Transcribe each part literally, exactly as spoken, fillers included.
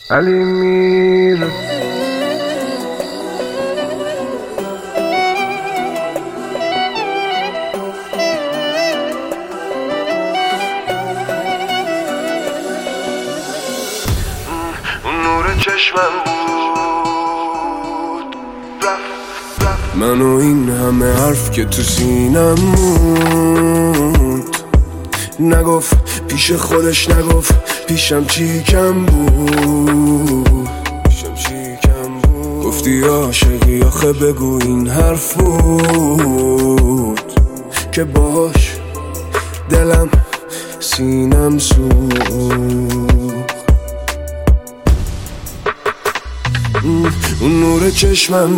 علی میر اون نور چشمم بود رفت رفت من و این همه حرف که تو سینم موند نگفت پیش خودش نگفت پیشم چی کم بود پیشم چی کم بود گفتی عاشقی آخه بگو این حرف بود که باش دلم سینم سوخت اون نور چشمم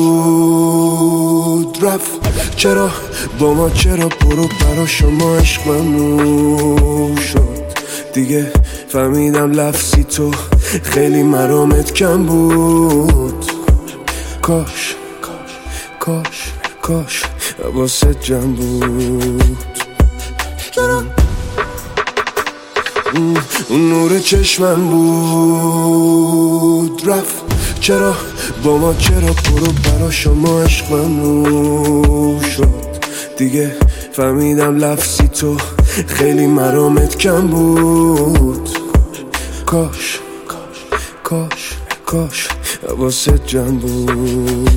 بود رفت چرا با ما چرا برو برا شما عشق ممنوع شد دیگه فهمیدم لفظی تو خیلی مرامت کم بود کاش کاش کاش حواست جمع بود اون نور چشمم بود رفت چرا با ما چرا برو برا شما عشق ممنوع شد دیگه فهمیدم لفظی تو خیلی مرامت کم بود کاش کاش کاش حواست جمع بود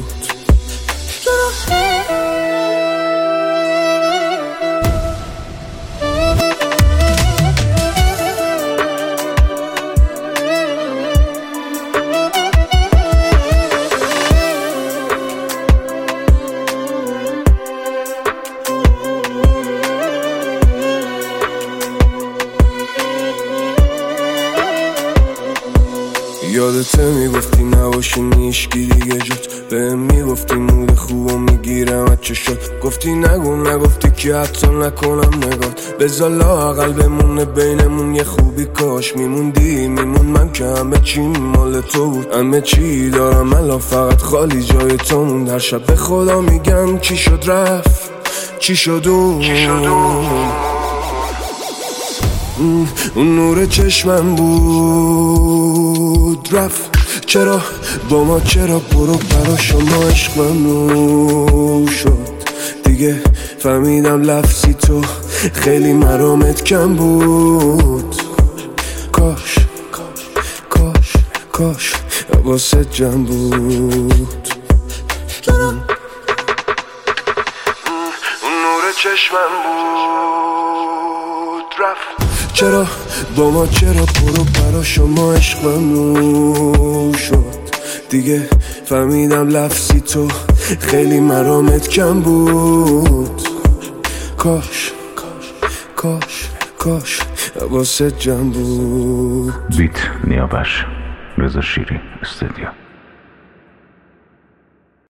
یادته میگفتی نباشی نیشگی دیگه جد بهم میگفتی مود خوبو میگیرم از چه شد گفتی نگو نگفتی که حتی نکنم نگات بذار لااقل بمونه بینمون یه خوبی کاش میموندی میمون من که همه چی مال تو بود همه چی دارم الان فقط خالی جای تو موند هر شب به خدا میگم چی شد رفت چی شد اون اون نور چشمم بود رفت چرا با ما چرا برو برا شما عشق ممنوع شد دیگه فهمیدم لفظی تو خیلی مرامت کم بود کاش کاش کاش حواست جمع بود اون نور چشمم بود رفت چرا با ما چرا برو برا شما عشق ممنوع شد دیگه فهمیدم لفظی تو خیلی مرامت کم بود کاش کاش کاش حواست جمع بود بیت نیابش رضا شیری استودیو.